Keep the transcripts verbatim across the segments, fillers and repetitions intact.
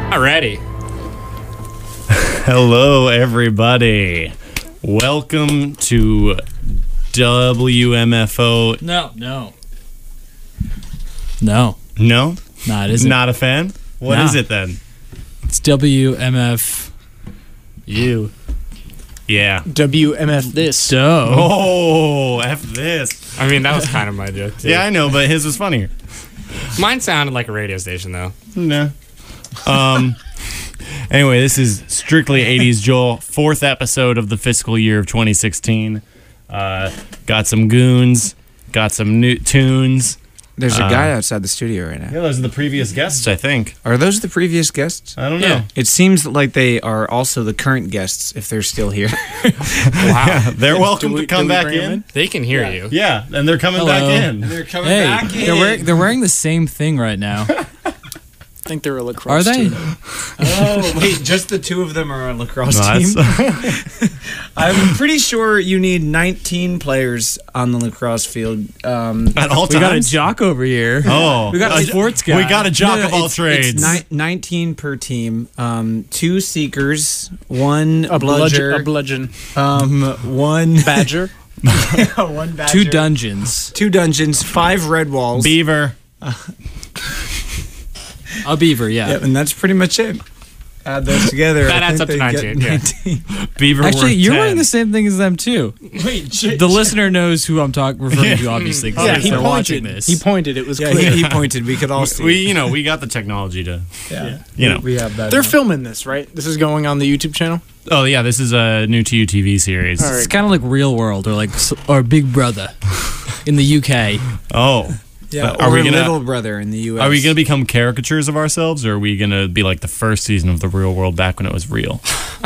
Alrighty. Hello, everybody. Welcome to W M F O. No, no. No. No? Nah, it isn't. Not a fan? What Nah. is it then? It's W M F U. Yeah. W M F this. Duh. Oh, F this. I mean, that was kind of my joke, too. Yeah, I know, but his was funnier. Mine sounded like a radio station, though. No. Um. Anyway, this is Strictly eighties Joel, fourth episode of the fiscal year of twenty sixteen. Uh, got some goons, got some new tunes. There's a Uh, guy outside the studio right now. Yeah, those are the previous guests, I think. Are those the previous guests? I don't know. Yeah. It seems like they are also the current guests if they're still here. Wow. They're welcome we- to come do we back bring 'em in. in? They can hear you. Yeah, and they're coming back Hello. in. They're coming Hey, they're wearing, they're wearing the same thing right now. I think they're a lacrosse Are they? team. Oh, wait, just the two of them are a lacrosse No, team? that's- I'm pretty sure you need nineteen players on the lacrosse field. Um, At all We got a times. jock over here. Oh, We got a Uh, sports guy. We got a jock no, no, of all it's, trades. It's ni- nineteen per team. Um, two seekers, one A bludgeon. bludger, A bludgeon. um, one Badger. one badger, Two dungeons. two dungeons, five red walls. Beaver. A beaver, yeah. Yep, and that's pretty much it. Add those together. That I adds think up to they get nineteen, Beaver. Actually, worth you're ten. wearing the same thing as them too. Wait, The listener knows who I'm talking referring to, obviously, because Yeah, he they're watching pointed. this. He pointed. It was Yeah, clear. he, he pointed. We could all see. We, you know, we got the technology to, yeah. you know. we have that. They're now. filming this, right? This is going on the YouTube channel. Oh yeah, this is a new T U T V series. All It's right. kind of like Real World or like s- or Big Brother in the U K. Oh, Yeah, Uh, are or we gonna- Little Brother in the U S. are we gonna become caricatures of ourselves, or are we gonna be like the first season of The Real World back when it was real?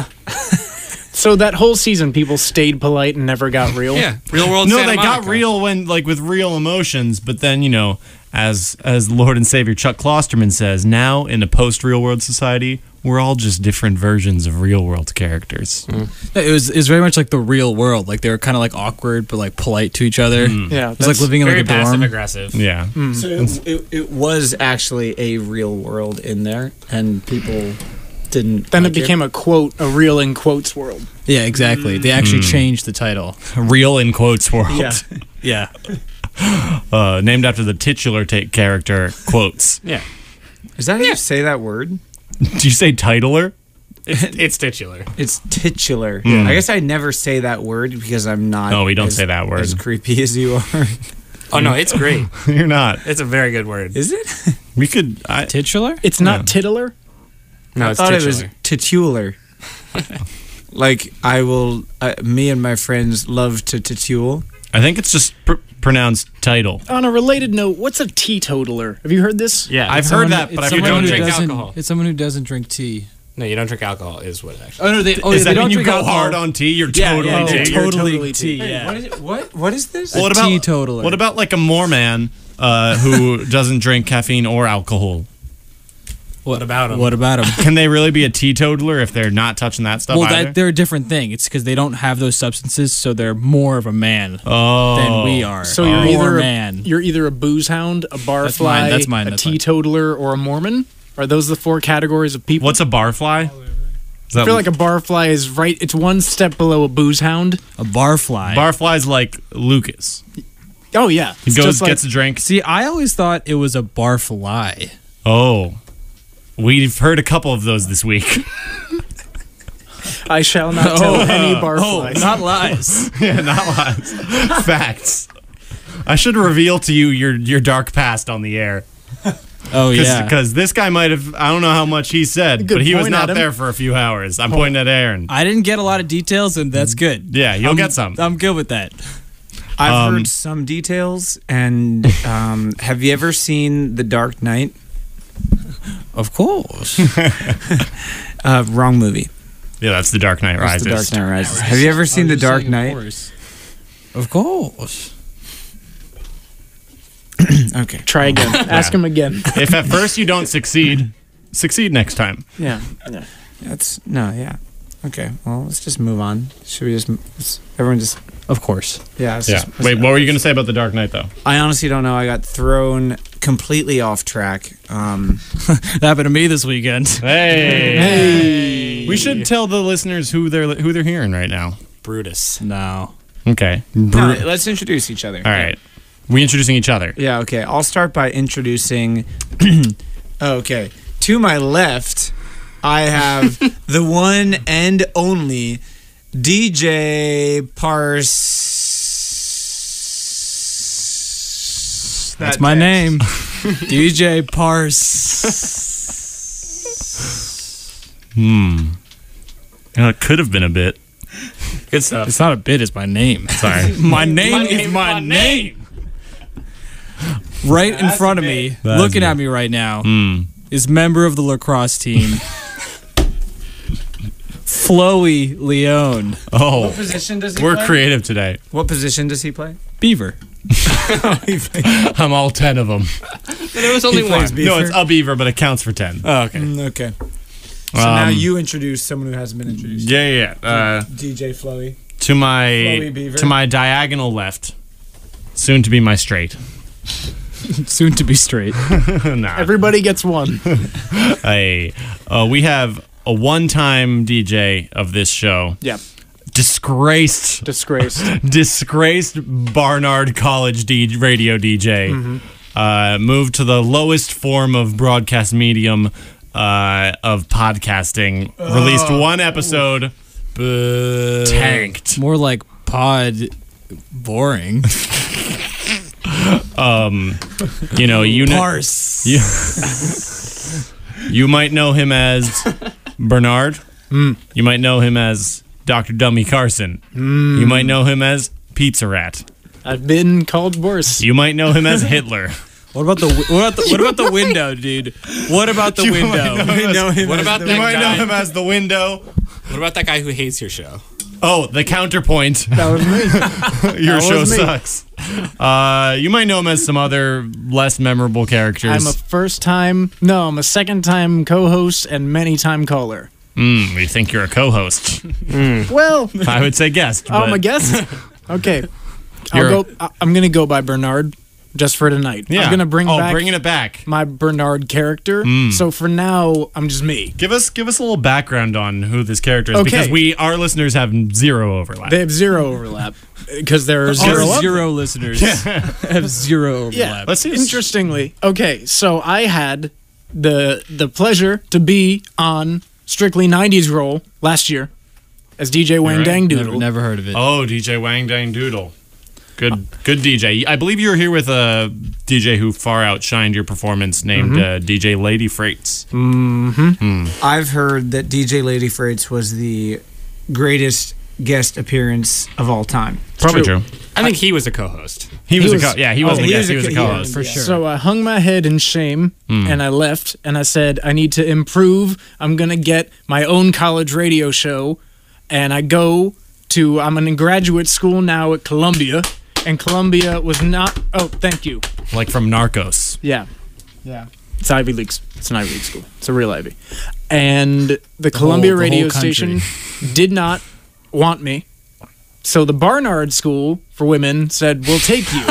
So that whole season, people stayed polite and never got real. Yeah. Real world No, Santa they got Monica. real when like with real emotions, but then you know, as as Lord and Savior Chuck Klosterman says, now in a post Real World society, we're all just different versions of Real World characters. It was it was very much like the Real World. Like they were kind of like awkward but like polite to each other. Yeah. It was like living in Very like a passive dorm. aggressive. Yeah. So it, it, it was actually a real world in there, and people didn't. Then like it became a quote, a real in quotes world. Yeah, exactly. They actually changed the title. Real in quotes world. Yeah. Yeah. Uh, named after the titular ta- character quotes. Yeah. Is that how you say that word? Did you say titular? It's, it's titular. It's titular. Hmm. I guess I never say that word because I'm not. No, we don't as- say that word. As creepy as you are. Oh, no, it's great. You're not. It's a very good word. Is it? We could. I, Titular? It's not Yeah. titular. No, I it's thought titular. it was titular. Like I will. Uh, me and my friends love to titule. I think it's just pr- pronounced title. On a related note, what's a teetotaler? Have you heard this? Yeah. I've it's- heard Someone- that, it's but I someone don't who drink doesn't- alcohol. It's someone who doesn't drink tea. No, you don't drink alcohol is what it actually Oh no, they oh Is yeah, that they when don't you drink go alcohol. hard on tea? You're Yeah, totally yeah, tea. yeah, You're totally, totally tea. tea. Yeah. What is, what, what is this? What a about teetotaler. What about like a Moorman uh, who doesn't drink caffeine or alcohol? What about 'em? What about them? Can they really be a teetotaler if they're not touching that stuff Well, either? that, they're a different thing. It's because they don't have those substances, so they're more of a man oh, than we are. So you're more either a, man. you're either a booze hound, a barfly, mine, that's mine, a that's mine. teetotaler, or a Mormon. Are those the four categories of people? What's a barfly? Is I that feel like a barfly is right. It's one step below a booze hound. a barfly. barfly's like Lucas. Oh yeah, He It's goes, just like- gets a drink. See, I always thought it was a barfly. Oh, we've heard a couple of those this week. I shall not tell any barflies. Oh, not lies. Yeah, not lies. Facts. I should reveal to you your your dark past on the air. Oh yeah. Because this guy might have, I don't know how much he said, Good but he was point, not Adam. there for a few hours. I'm pointing at Aaron. I didn't get a lot of details, and that's good. Yeah, you'll I'm- get some. I'm good with that. I've Um, heard some details. And um, have you ever seen The Dark Knight? Of course. Uh, wrong movie. Yeah, that's The Dark Knight It's Rises. The Dark Knight Rises. Have you ever seen The Dark Knight? Of course. Okay. Try again. Ask him again. If at first you don't succeed, succeed next time. Yeah. yeah. That's no, yeah. Okay. Well, let's just move on. Should we just let's, everyone just Of course. yeah. Let's Yeah. Just, let's- Wait, what were you going to say about The Dark Knight, though? I honestly don't know. I got thrown completely off track. Um, That happened to me this weekend. Hey. Hey. We should tell the listeners who they're who they're hearing right now. Brutus. No. Okay. no, let's introduce each other. All right. We introducing each other. Yeah, okay. I'll start by introducing. Okay. To my left, I have the one and only D J Parse. That's That my text. name. D J Parse. Hmm. You know, it could have been a bit. Good stuff. It's not a bit, it's my name. Sorry. My name My is name, my my name. Right in that's front a of me, bit. That's looking a at bit. me right now, Hmm. is member of the lacrosse team, Floey Leone. Oh, Position does he we're play? creative today. What position does he play? Beaver. I'm all ten of them. There was only He one. plays beaver? No, it's a beaver, but it counts for ten. Oh, okay. Mm, okay. So now Um, you introduce someone who hasn't been introduced. Yeah, yeah. yeah. Uh, D J Flowy. to my Chloe Beaver. to my diagonal left, soon to be my straight. Soon to be straight. nah. Everybody gets one. Hey, uh, we have a one-time D J of this show, Yeah. disgraced, Disgraced. disgraced Barnard College D- radio D J. Mm-hmm. Uh, moved to the lowest form of broadcast medium uh, of podcasting. Released one episode. Boo. Tanked. More like pod boring. Um, you know, you know, Parse. you, you might know him as Bernard. You might know him as Doctor Dummy Carson. You might know him as Pizza Rat. I've been called worse. You might know him as Hitler. What about the wi- what about the, what about the window, dude? What about the You window? might know him What as about the- that you might know guy? him as the window. What about that guy who hates your show? Oh, the counterpoint. That was me. Your That show was me. sucks. Uh, you might know him as some other less memorable characters. I'm a first time, no, I'm a second time co host and many time caller. Mm, we think you're a co-host. Well, I would say guest. oh, I'm but- a guest? Okay. You're- I'll go, I- I'm going to go by Bernard just for tonight. Yeah. I'm going to bring oh, back bringing it back. my Bernard character. So for now, I'm just me. Give us give us a little background on who this character is, Okay. because we our listeners have zero overlap. They have zero overlap because there are Zero, zero. of zero listeners have zero overlap. Yeah. Let's see. Interestingly, okay, so I had the the pleasure to be on Strictly nineties Roll last year as D J Wang right. Dang Never, Doodle. never heard of it. Oh, D J Wang Dang Doodle. Good good D J. I believe you were here with a D J who far outshined your performance, named uh, D J Lady Freights. I've heard that D J Lady Freights was the greatest guest appearance of all time. Probably true. I think he was a co-host. He was, was- a co- yeah, he wasn't he a was guest, he a was a co- yeah, co-host. for sure. So I hung my head in shame Hmm. and I left and I said, I need to improve. I'm going to get my own college radio show. And I go to, I'm in graduate school now at Columbia. And Columbia was not, oh, thank you. Like from Narcos. Yeah. Yeah. It's Ivy League. It's an Ivy League school. It's a real Ivy. And the, Columbia whole- the radio whole country. station did not want me. So the Barnard School for Women said, we'll take you.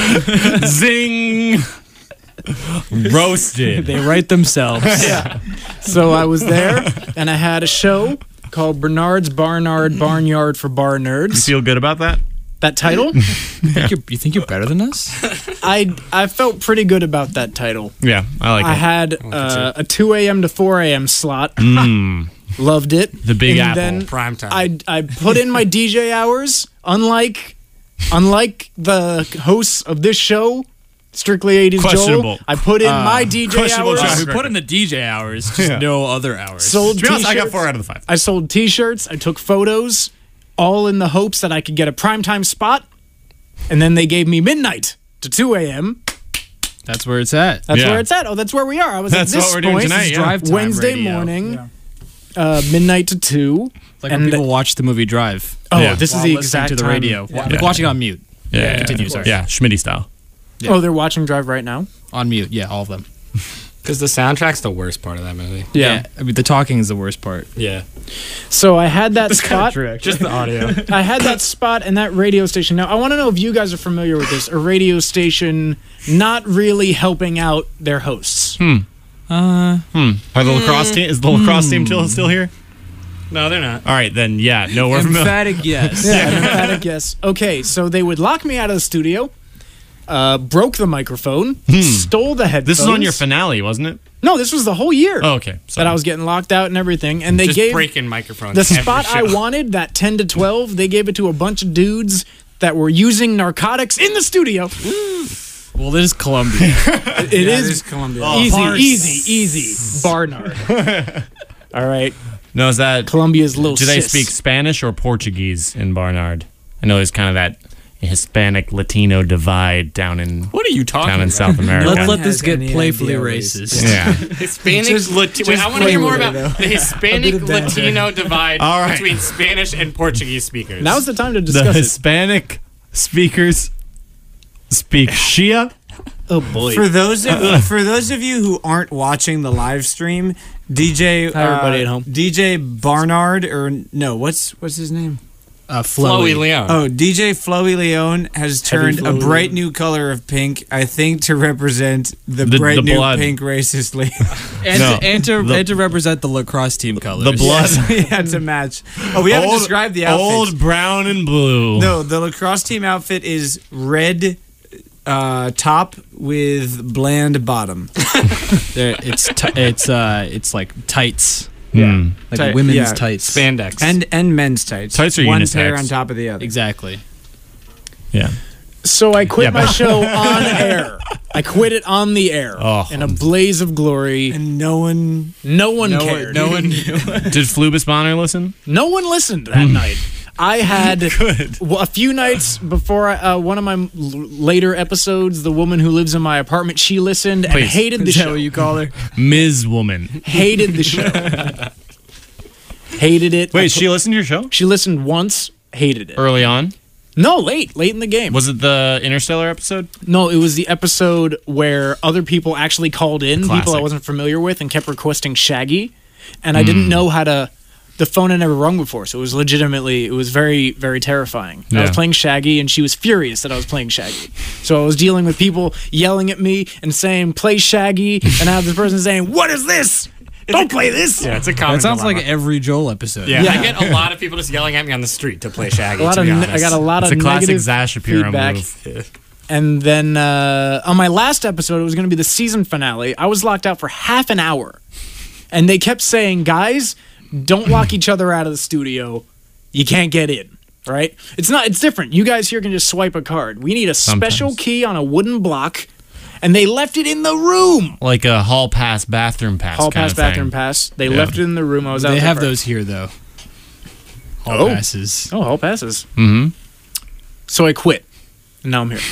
Zing! Roasted. They write themselves. So I was there, and I had a show called Bernard's Barnard Barnyard for Bar Nerds. Feel good about that? That title, You, think you're, you think you're better than us? I I felt pretty good about that title. Yeah, I like I it. had uh, a two a.m. to four a.m. slot. Mm, Loved it. the Big and Apple. Then Prime time. I I put in my D J hours. Unlike unlike the hosts of this show, Strictly eighties Joel, Questionable. I put in my D J questionable hours. track we record. put in the D J hours, just Yeah. no other hours. Sold to be honest, I got t-shirts. four out of the five. I sold T-shirts. I took photos, all in the hopes that I could get a primetime spot. And then they gave me midnight to two a.m. That's where it's at. That's Yeah. where it's at. Oh, that's where we are. I was That's at this what we're doing point. tonight, This is yeah. drive time Wednesday radio. morning, uh, midnight to two. It's like and when people the- watch the movie Drive. Oh, Yeah. this is while the listening exact to the time. radio. Yeah. Like Yeah. watching on mute. Yeah, yeah, continue, yeah. sorry. Yeah, Schmitty style. Yeah. Oh, they're watching Drive right now. On mute. Yeah, all of them. Because the soundtrack's the worst part of that movie. Yeah. I mean, the talking is the worst part. Yeah. So I had that spot. Just the audio. I had that spot and that radio station. Now, I want to know if you guys are familiar with this. A radio station not really helping out their hosts. Hmm. Uh, Hmm. Are the lacrosse team? Is the lacrosse team still still here? No, they're not. All right, then. Yeah. No, we're familiar. emphatic yes. Yeah, an emphatic yes. Okay, so they would lock me out of the studio, uh, broke the microphone, stole the headphones. This is on your finale, wasn't it? No, this was the whole year Oh, okay. that Sorry. I was getting locked out and everything. And they Just gave breaking microphones. the every spot I show. wanted, that ten to twelve, they gave it to a bunch of dudes that were using narcotics in the studio. Well, this is Columbia. It Yeah, is it is Columbia. easy, Farce. easy, easy. Barnard. All right, No, is that? Columbia's little Do they sis. speak Spanish or Portuguese in Barnard? I know there's kind of that Hispanic Latino divide down in What are you talking down in about? South America. Let's one let has this get any playfully idea what racist. he's- yeah. Hispanic Just- Latino. Wait, just I want to hear play more with about it, though. the Hispanic A bit of banter. Latino divide All right. between Spanish and Portuguese speakers. Now's the time to The discuss it. Hispanic speakers speak Shia. Oh boy. For those of for those of you who aren't watching the live stream, D J Hi, everybody uh, at home. D J Barnard or no, what's what's his name? Uh, Chloe Flowy. Leon. Oh, D J Flowy Leon has turned a Flowy bright Leon. new color of pink, I think, to represent the, The- bright the new blood. pink racist league. And, No, to, and, to, the- and to represent the lacrosse team colors. The blood. yeah, to match. Oh, we haven't Old- described the outfits. Old brown and blue. No, the lacrosse team outfit is red uh, top with bland bottom. They're- it's t- it's uh it's like tights, Hmm. like Tight- women's yeah. tights. Spandex. And and men's tights. Tights are one unisex. pair on top of the other. Exactly. Yeah. So I quit Yeah, my but- show on air. I quit it on the air Oh. in a blaze of glory. And no one. No one No one, cared. no one knew. Did Flubus Bonner listen? No one listened that night. I had well, a few nights before I, uh, one of my l- later episodes, the woman who lives in my apartment, she listened and Please. hated the Is that show. what you call her? Miz Woman. Hated the show. Hated it. I Wait, put- she listened to your show she listened once, hated it. early on? No, late, late in the game. Was it the Interstellar episode? No, it was the episode where other people actually called in, people I Classic. wasn't familiar with, and kept requesting Shaggy, and I didn't know how to. The phone had never rung before, so it was legitimately, it was very, very terrifying. I was Yeah. playing Shaggy, and she was furious that I was playing Shaggy. So I was dealing with people yelling at me and saying, "Play Shaggy," and I have this person saying, "What is this? Don't play this." yeah, it's a common That sounds dilemma. like every Joel episode. Yeah, Yeah. I get a lot of people just yelling at me on the street to play Shaggy. A lot to of, be ne- honest. I got a lot It's of a classic negative Zash Shapiro feedback. move. And then uh, on my last episode, it was going to be the season finale. I was locked out for half an hour. And they kept saying, guys, don't lock each other out of the studio. You can't get in, right? It's not, it's different. You guys here can just swipe a card. We need a special Sometimes. key on a wooden block. And they left it in the room. Like a hall pass, bathroom pass. Hall kind pass, of thing. bathroom pass. They Yeah. left it in the room. I was out They there have for- those here though. Hall Oh. passes. Oh, hall passes. Mm-hmm. So I quit. And now I'm here.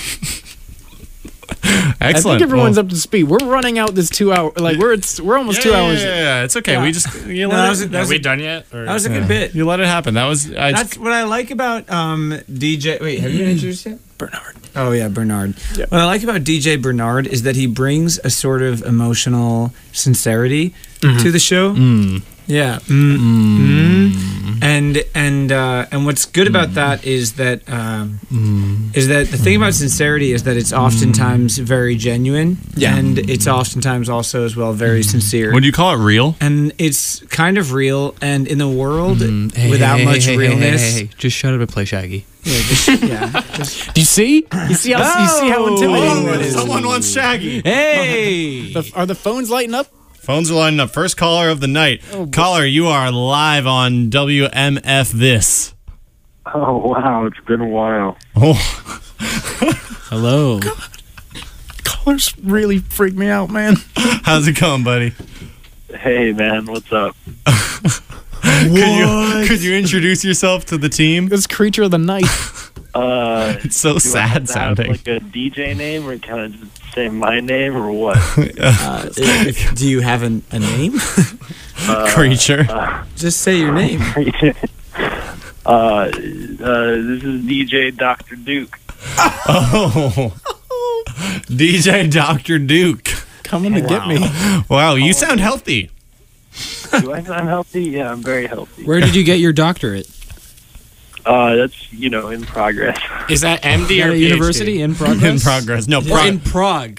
I Excellent. think everyone's Well, up to speed. We're running out this two hour. Like we're it's, we're almost yeah, two yeah, hours. Yeah, in. yeah, it's okay. We just you No, let that it, was a- that Are was we a- done yet? Or? That was a good bit. you let it happen. That was I, That's what I like about um, D J. Wait, have you been introduced yet? Bernard. Oh yeah, Bernard. What I like about D J Bernard is that he brings a sort of emotional sincerity to the show. Yeah. Mm, mm. And and uh, and what's good about that is that um, is that the thing about sincerity is that it's oftentimes very genuine. Yeah. And it's oftentimes also as well very sincere. Would you call it real? And it's kind of real, and in a world Hey, without hey, much hey, hey, realness, hey, hey, hey. Just shut up and play Shaggy. yeah, just, yeah, just Do you see? You see how you see how intimidating that is. Someone wants Shaggy. Hey! The, are the phones lighting up? Phones are lining up. First caller of the night. Caller, you are live on W M F This. Oh, wow, it's been a while. Oh, Hello. Callers really freak me out, man. how's it going, buddy? Hey, man, what's up? Could you could you introduce yourself to the team? This creature of the night. Uh, It's so do I sad have to have, sounding. like a D J name, or can I just say my name, or what? uh, if, do you have an, a name? Creature. Just say your name. uh, uh, this is D J Doctor Duke. Oh, D J Doctor Duke. Coming to get me. Wow, you sound healthy. Do I sound healthy? Yeah, I'm very healthy. Where did you get your doctorate? Uh, that's, you know, in progress. Is that M D At or a PhD? university in progress? In progress. No, Well, pro- in Prague.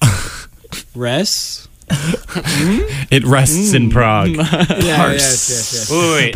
Res? it rests in Prague. Yeah, yes, yes, yes. Wait,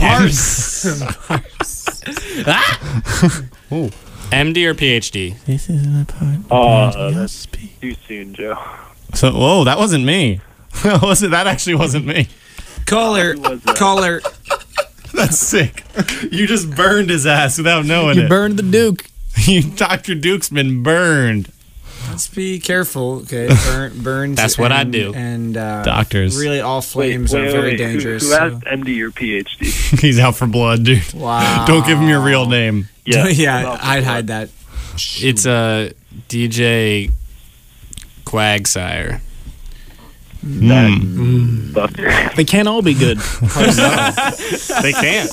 wait, M D or PhD? This isn't a podcast. Uh, that's too soon, Joe. So, whoa, that wasn't me. was it? That actually wasn't me. Caller, Who was that? caller. That's sick. You just burned his ass without knowing You it. burned the Duke. You, Doctor Duke's been burned. Let's be careful, okay? Burn, burns. That's what I and- do. And uh, Doctors. really, all flames wait, are wait, very wait. dangerous. Who, who so- asked M D or PhD? He's out for blood, dude. Wow. Don't give him your real name. Yeah, yeah, I'd hide that. It's a uh, D J Quagsire. That Mm. fucker. They can't all be good. They can't.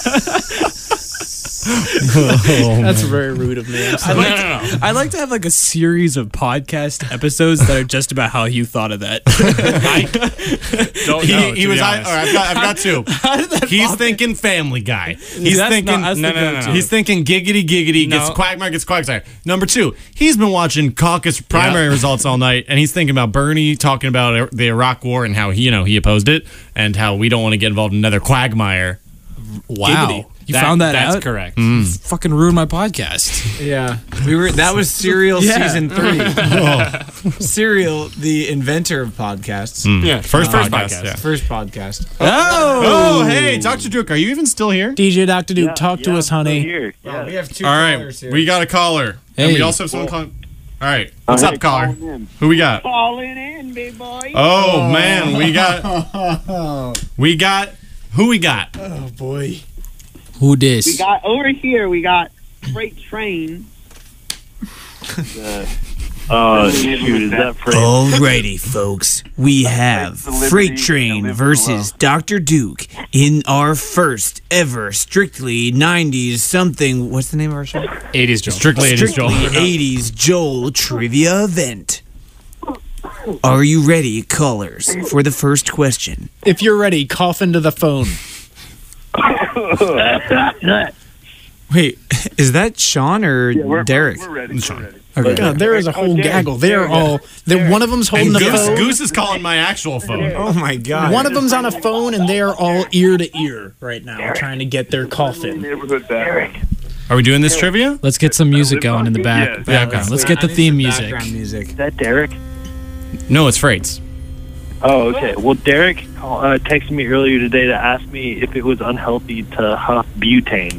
Oh, That's very rude of me. I'm No, sorry. no, no, no. I'd like to have like a series of podcast episodes that are just about how you thought of that. I don't He, know. he to was. be I, honest. all right, I've got. I've got two. How did that He's pop- thinking Family Guy. He's That's thinking. not- that's No, the no, no, go-to. no. He's thinking giggity giggity gets No. Quagmire gets Quagsire. Number two, he's been watching caucus primary Yeah. results all night, and he's thinking about Bernie talking about the Iraq War and how he, you know, he opposed it, and how we don't want to get involved in another Quagmire. Wow. Giggity. You found that That's out? correct. Fucking ruined my podcast. Yeah, we were. That was Serial Yeah. season three. Oh, Serial, the inventor of podcasts, Yeah, first first podcast, podcast. yeah. first podcast. Oh! Oh, hey, Doctor Duke, are you even still here? D J Doctor Duke, Yeah, talk to yeah, us, I'm still honey. Here. Yeah. We have two All callers right, here. we got a caller, and Hey. we also have someone calling. All right, what's Uh, up, hey, caller? calling in. Who we got? Calling in, big boy. Oh man, we got, we got, who we got? Oh boy. Who dis? We got over here. We got Freight Train. Uh, uh, shoot, is that for Alrighty, folks. We have Freight Train versus Doctor Duke in our first ever strictly nineties something. What's the name of our show? eighties Joel. Strictly eighties Joel. Strictly eighties Joel trivia event. Are you ready, callers, for the first question? If you're ready, cough into the phone. Wait, is that Sean or Derek? We're ready. We're ready. Okay. God, there is a whole Derek, gaggle. They're Derek, all. They're, one of them's holding And the Goose, phone. Goose is calling my actual phone. Oh my god. One of them's on a phone, and they are all ear to ear right now, trying to get their cough in. Neighborhood Derek. Are we doing this trivia? Let's get some music going in the back. Yeah, background. okay. Let's get the theme music. Background music. Is that Derek? No, it's Freights. Oh, okay. Well, Derek uh, texted me earlier today to ask me if it was unhealthy to huff butane.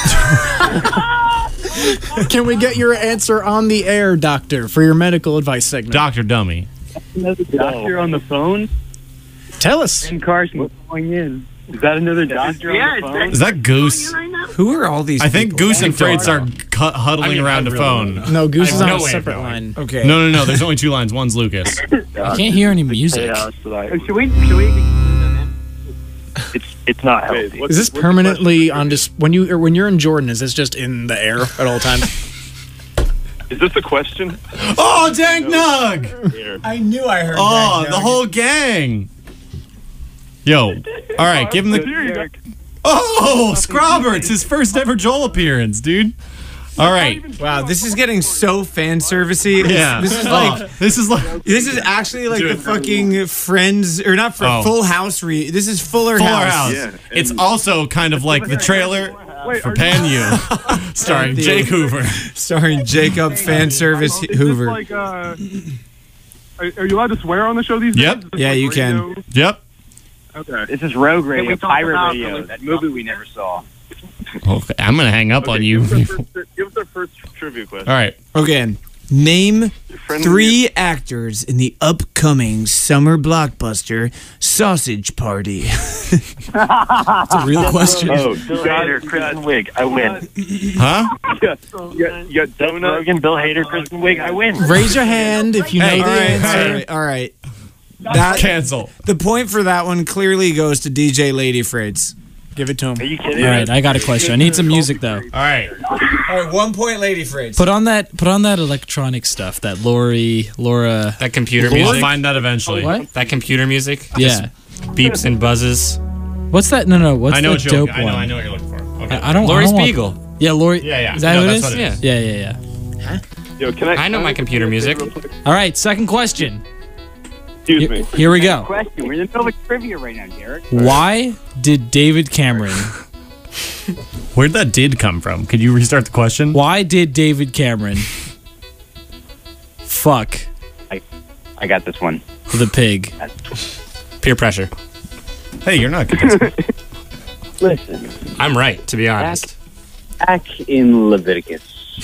Can we get your answer on the air, Doctor, for your medical advice segment? Doctor Dummy. Another doctor on the phone? Tell us. Ben Carson calling in. Is that another doctor Yeah, on it's the phone? Is that Goose? Who are all these I think people? Goose and Freights are cu- huddling I mean, around I a really phone. don't No, Goose I is have on no a way of separate knowing. line. Okay. No, no, no. There's only two lines. One's Lucas. I can't hear any music. Chaos that I- Should we? Should we? It's it's not healthy. Is this permanently on dis- when you or when you're in Jordan? Is this just in the air at all times? Is this a question? Oh, Dank Nug! I knew I heard Oh, that. the whole gang. Yo. All right, give him the. Derek, Oh, Scrobber! It's his first ever Joel appearance, dude. All right. Wow, this is getting so fan servicey. Yeah. This is Oh, like this is like this is actually like Dude. the fucking Friends or not for Oh. Full House re. This is Fuller, Fuller House. House. Yeah, It's also kind of like the trailer for Panu, starring Dude. Jake Hoover. starring Jacob fan service Hoover. Like, uh, are, are you allowed to swear on the show these Yep. days? Is this Yeah, like you can. radio? Yep. Okay. This is Rogue we Radio, talk Pirate about Radio, the- that movie we never saw. Okay, I'm gonna hang up on Okay, you. Give us, our first, give us our first trivia question. All right. Okay, name Friend- three actors in the upcoming summer blockbuster Sausage Party. That's a real question. Oh, Bill you got, Hader, you Kristen got, Wiig, I win. Huh? you got, you got, you got Seth Donut. Rogen, Bill Hader, Kristen Wiig, I win. Raise your hand if you know Hey, the all right, answer. all right, all right. That Cancel. the point for that one clearly goes to D J Lady Freights. Give it to him. Are you kidding? All right, I got a question. I need some music though. All right. All right, one point, Lady Freights. Put on that. Put on that electronic stuff. That Lori, Laura. That computer We'll music. find that eventually. What? That computer music. Yeah. Beeps and buzzes. What's that? No, no. What's I know the what you're. dope I know. one? I know what you're looking for. Okay. I, I don't. Lori I don't want- Spiegel. Yeah, Lori. Yeah, yeah. Is that No, who it that's is? what it is. Yeah, yeah, yeah. Yo, can I? I know can my make a computer P S A music. real quick? All right, second question. Excuse Here, me. here we go. Question. We're in the middle of a trivia right now, Derek. Why did David Cameron? Where'd that did come from? Could you restart the question? Why did David Cameron fuck I got this one. the pig? Peer pressure. Hey, you're not good. Listen, I'm right, to be honest. back in Leviticus.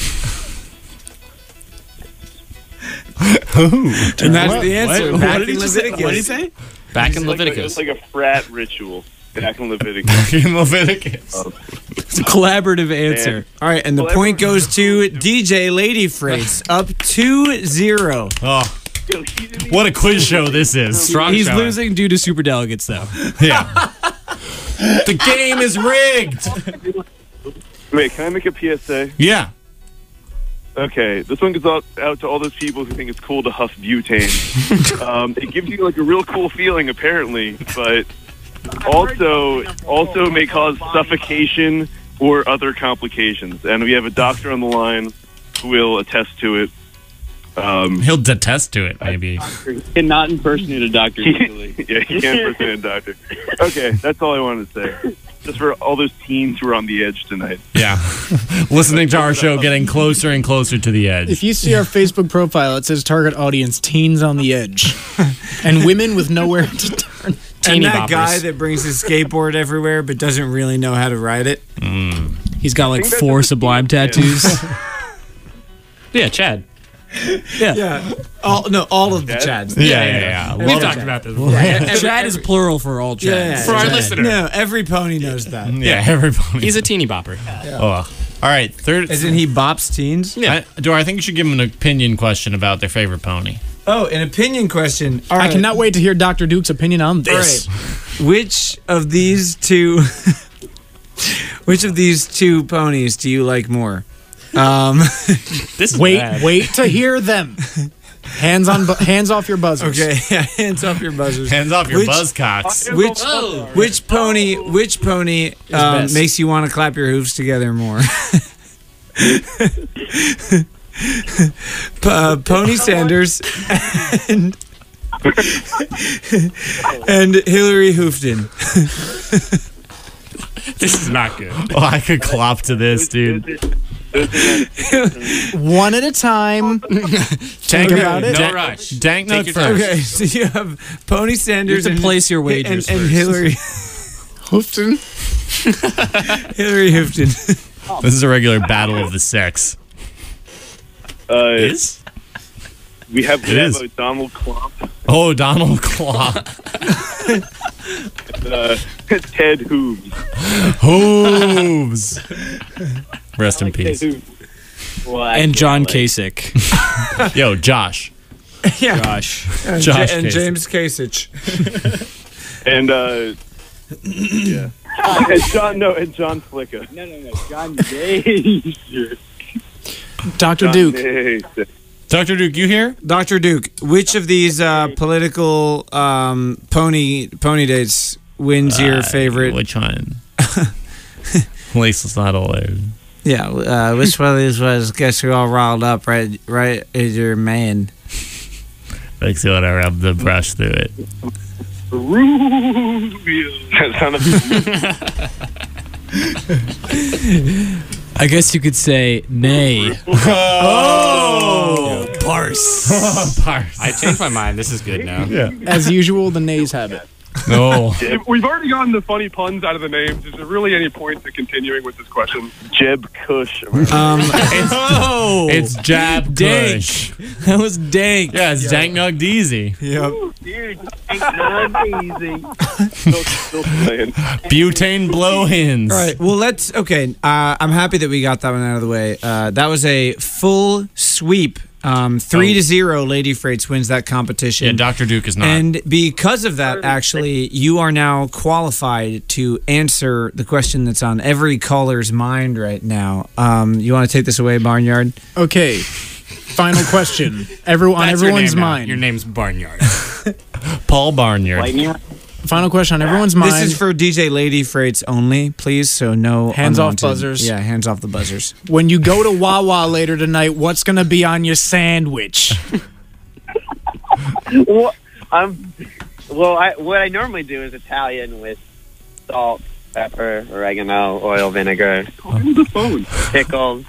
And that's the answer. What? Back What did in he just say? Leviticus. What did he say? Back in Like a- Leviticus. It's like a frat ritual back in Leviticus. In Leviticus. It's a collaborative answer. All right, and the Well, point everyone- goes to D J Lady Freights, up two zero. Oh, Yo, he didn't what a quiz show this is. Strong He's showing. losing due to super delegates, though. Yeah. The game is rigged. Wait, can I make a P S A? Yeah. Okay, this one goes out, out to all those people who think it's cool to huff butane. um, it gives you like a real cool feeling, apparently, but also also may cause suffocation or other complications. And we have a doctor on the line who will attest to it. Um, He'll detest to it, maybe. You cannot impersonate a doctor easily. yeah, he can't impersonate a doctor. Okay, that's all I wanted to say. Just for all those teens who are on the edge tonight. Yeah. Listening to our show, getting closer and closer to the edge. If you see our Facebook profile, it says target audience teens on the edge and women with nowhere to turn. And Teeny that boppers. guy that brings his skateboard everywhere but doesn't really know how to ride it. He's got like think that's four just a sublime team, yeah. tattoos. Yeah, Chad. Yeah. All, no, all of the Chads. Yeah, yeah, yeah. We've Love talked it. about this before. Chad is plural for all Chads. Yeah, For our yeah. listener. No, every pony knows that. Yeah, everybody. He's a teeny bopper. Oh. All right, third. Isn't he bops teens? I, do I think you should give him an opinion question about their favorite pony? Oh, an opinion question. All I right. cannot wait to hear Doctor Duke's opinion on All this. right. Which of these two which of these two ponies do you like more? Um, This is Wait, bad. wait to hear them. Hands on, bu- hands off your buzzers. okay, hands off your buzzers. Hands off your Which- buzzcocks. Which which pony which pony um, best. makes you want to clap your hooves together more? P- uh, Pony Sanders and and Hillary Hoofton. This is not good. Oh, I could clop to this, dude. One at a time. Think about it. No Dan- rush. Dank Take Nut your time. first. Okay, so you have Pony Sanders You have to and place your wagers and, and first. Hillary Hoofton. Hillary Hoofton. This is a regular battle of the sex. Uh, Is? we have, we It have is. a Donald Klump, Oh, Donald Clop. uh, Ted Hooves. Hooves. Rest in peace. Well, I And can't John like- Kasich. Yo, Josh. Yeah. Gosh. And, Josh Ja- and Kasich. James Kasich. And, uh, yeah. and John, no, and John Flicka. No, no, no. John Dazer. Doctor John Duke. Naismith. Doctor Duke, you here? Doctor Duke, which of these uh, political um, pony pony dates wins your Uh, favorite? Which one? At least it's not old. Yeah, uh, which one of these was gets you all riled up, right? Right, is your man? Makes you want to rub the brush through it. That sounded- I guess you could say nay. Oh! Parse. Parse. I changed my mind. This is good now. Yeah. As usual, the nays have it. No. We've already gotten the funny puns out of the names. Is there really any point to continuing with this question? Jeb Kush. Um, Oh, It's Jab Dank. Kush. that was dank. Yeah, it's Dank Nug Deezy. yep. Dude, it's not easy. Still, still playing. Butane Blowhins. All right. Well, let's. Okay. Uh, I'm happy that we got that one out of the way. Uh, that was a full sweep Um, three Oh. to zero, Lady Freights wins that competition. Yeah, Doctor Duke is not. And because of that, actually, you are now qualified to answer the question that's on every caller's mind right now. Um, you want to take this away, Barnyard? Okay. Final question. Everyone on That's your everyone's name now. mind. Your name's Barnyard. Paul Barnyard. Lightning. Final question on everyone's mind. This is for D J Lady Freights only, please. So no Hands off unwanted- buzzers. Yeah, hands off the buzzers. When you go to Wawa later tonight, what's gonna be on your sandwich? Well, I'm. Well, I, what I normally do is Italian with salt, pepper, oregano, oil, vinegar, the phone, pickles.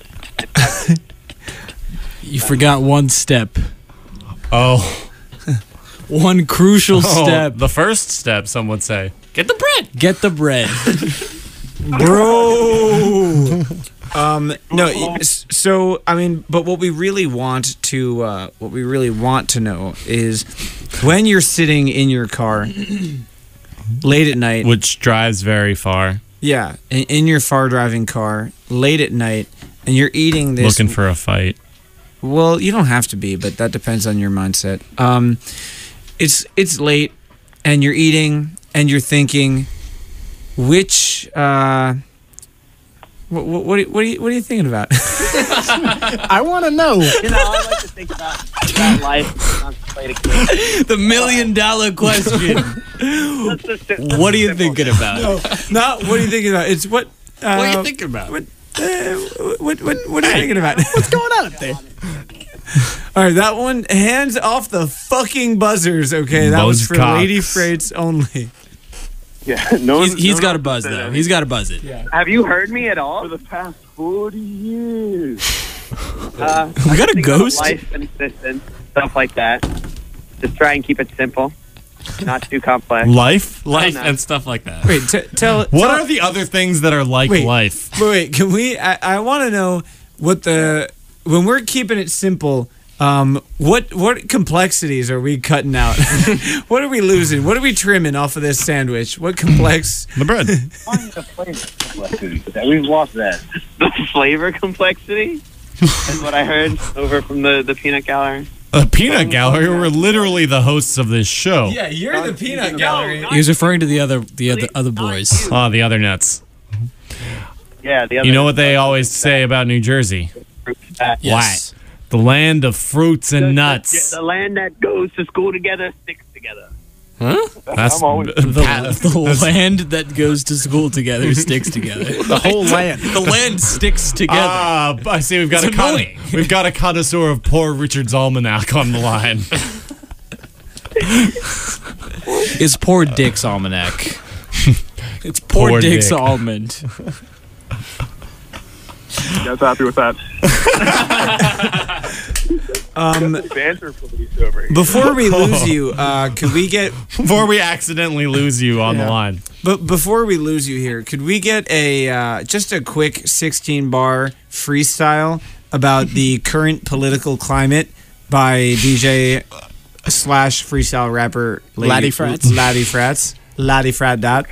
You forgot one step. Oh. One crucial Oh, step. the first step, some would say. Get the bread. Get the bread. Bro. um no y- s- so I mean but what we really want to uh what we really want to know is when you're sitting in your car late at night, Which drives very far. yeah, in, in your far driving car late at night, and you're eating this. Looking for a fight. Well, you don't have to be, but that depends on your mindset. Um, it's it's late, and you're eating, and you're thinking, which uh, what what what are, you- what are you what are you thinking about? I want to know. You know, I like to think about, about life. Contemplate a kid. The million dollar question. Let's just, let's What are you just- thinking about? Not what are you thinking about? It's what. Uh, What are you thinking about? What, uh, what what what are you thinking about? What's going on up there? All right, that one, hands off the fucking buzzers. Okay, that was for Buzzcocks. Lady Freights only. Yeah, no He's, one- he's no got one to buzz said though. anything. He's got to buzz it. Have you heard me at all? For the past forty years. Uh, We got a think about ghost? Life and existence, stuff like that. Just try and keep it simple, not too complex. Life? Life know. and stuff like that. Wait, t- tell What tell, are the other things that are like Wait. life? Wait, wait, can we? I, I want to know what the when we're keeping it simple. Um, what what complexities are we cutting out? What are we losing? What are we trimming off of this sandwich? What complex? The bread. We've lost that. The flavor complexity is what I heard over from the, the peanut gallery. The Peanut Gallery were literally the hosts of this show. Yeah, you're the peanut gallery. He was referring to the other the other other boys. Oh, the other nuts. Yeah, the other. You know what they always say about New Jersey? Yes. The land of fruits The- and the- nuts. The land that goes to school together sticks together. That's I'm always- The, the land that goes to school together sticks together. The whole land. The land sticks together. Ah, I see. We've got It's a con- annoying. we've got a connoisseur of Poor Richard's Almanac on the line. It's poor Dick's almanac. It's poor, Poor Dick's Dick. almond. You guys happy with that? Um, Banter police over here. before we lose you, uh, could we get? Before we accidentally lose you on the Yeah. line. But before we lose you here, could we get a uh, just a quick sixteen bar freestyle about the current political climate by D J slash freestyle rapper Lady, Laddie Frats. Laddie Frats. Laddie Frat Dot.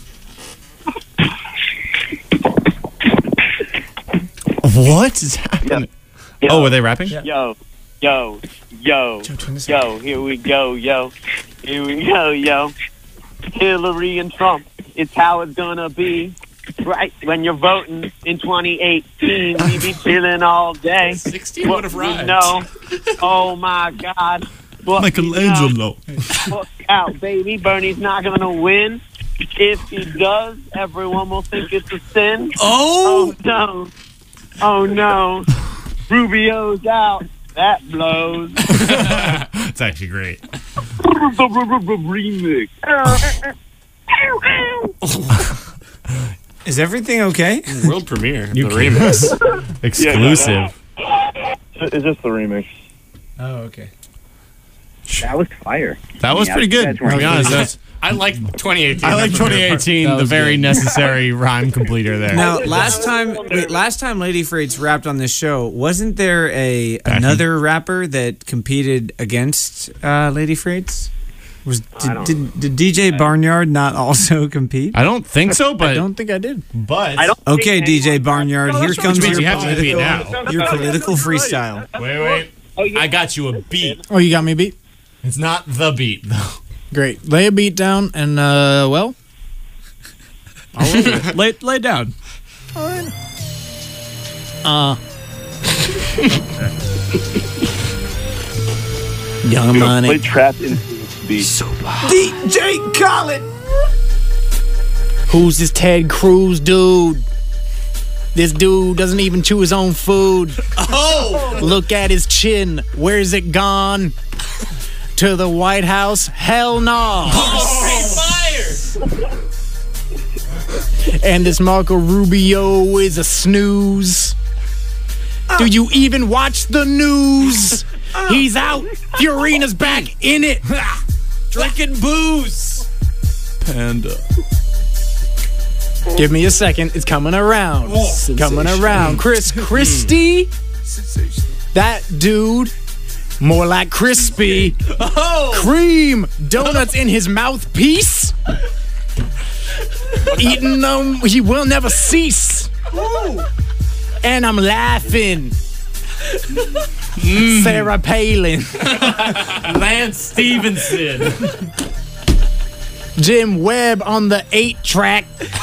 What is happening? Yo, Oh, were they rapping? Yo, yo, yo, yo, here we go, yo. Here we go, yo. Hillary and Trump, it's how it's gonna be. Right, when you're voting in twenty eighteen, we be chilling all day. sixteen What would have we rhymed. know, oh my God. What we know. Michelangelo. Look out, baby. Bernie's not gonna win. If he does, everyone will think it's a sin. Oh! Oh no. Oh no. Rubio's out. That blows. It's actually great. Remix. Is everything okay? World premiere. You the can't- remix. Exclusive. It's just the remix. Oh, okay. That was fire. That was Yeah, pretty good. that's To be honest, that's, I like twenty eighteen. I like twenty eighteen, That the was very good. necessary rhyme completer there. Now, last time, wait, last time Lady Freights rapped on this show, wasn't there a another rapper that competed against uh, Lady Freights? Was did, did, did D J Barnyard not also compete? I don't think so, I but don't think I did. but I don't Okay, think D J anyone- Barnyard, here comes means your you have to compete political, now. your political freestyle. wait, wait. Oh, yeah. I got you a beat. Oh, you got me beat? It's not the beat, though. Great. Lay a beat down and, uh, well. lay, lay down. Uh. Young Play Money. Trap Influence beat. D J Khaled. Who's this Ted Cruz dude? This dude doesn't even chew his own food. Oh! Look at his chin. Where's it gone? To the White House? Hell no. Fire! And this Marco Rubio is a snooze. Do you even watch the news? He's out. Fiorina's back in it. Drinking booze. Panda. Give me a second. It's coming around. Coming around. Chris Christie? That dude. More like crispy. Oh! Cream. Donuts in his mouthpiece. Eating them, he will never cease. And I'm laughing. Mm. Sarah Palin. Lance Stevenson. Jim Webb on the eight track.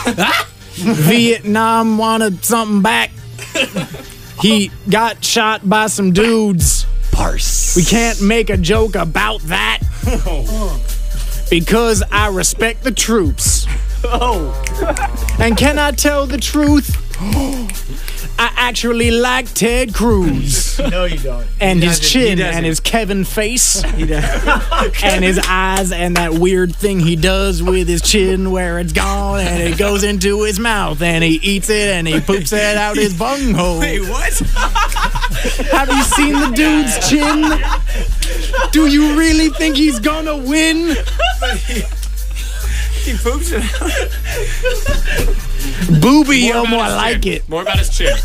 Vietnam wanted something back. He got shot by some dudes. Parse. We can't make a joke about that. Because I respect the troops. Oh. And can I tell the truth? I actually like Ted Cruz. No, you don't. And He his doesn't. He chin doesn't. and his Kevin face. He does. And his eyes and that weird thing he does with his chin where it's gone and it goes into his mouth and he eats it and he poops it out his bunghole. Wait, what? Have you seen the dude's chin? Do you really think he's gonna win? He poops it out. Boobie, More oh, about more his like chin. it. More about his chin.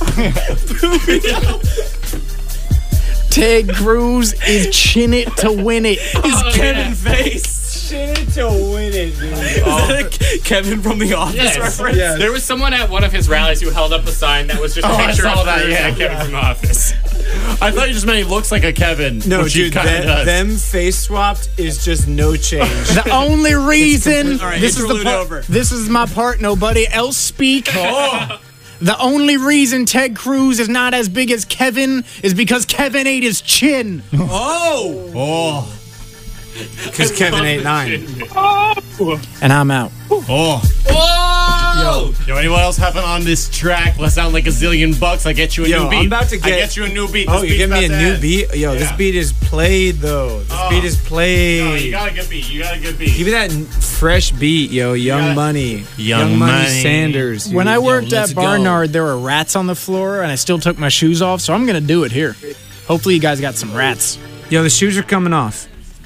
Ted Cruz is chin it to win it. His Kevin face. To win it, dude. Is that a Kevin from The Office Yes. reference? Yes. There was someone at one of his rallies who held up a sign that was just a Oh, I picture saw of that, Cruz yeah, and Kevin yeah. from The Office. I thought you just meant he looks like a Kevin. No, which he dude, kinda that, does. them face swapped is just no change. The only reason complete- All right, this is the interlude part, over. this is my part. Nobody else speak. The only reason Ted Cruz is not as big as Kevin is because Kevin ate his chin. Oh! Oh. Because Kevin ate nine. And I'm out. Oh. Oh! Yo, anyone else having on this track? Let's sound like a zillion bucks. I get you a Yo, new beat. I'm about to I get- get you a new beat. Oh, This you give beat's me a about to new end. beat? Yo, this Yeah. beat is played, though. This Oh. beat is played. Oh, you got a good beat. You got a good beat. Give me that n- fresh beat, yo. Young got- Money. Young Money Money. Sanders. When I Yo, worked let's at go. Barnard, there were rats on the floor, and I still took my shoes off, so I'm gonna do it here. Hopefully, you guys got some rats. Yo, the shoes are coming off.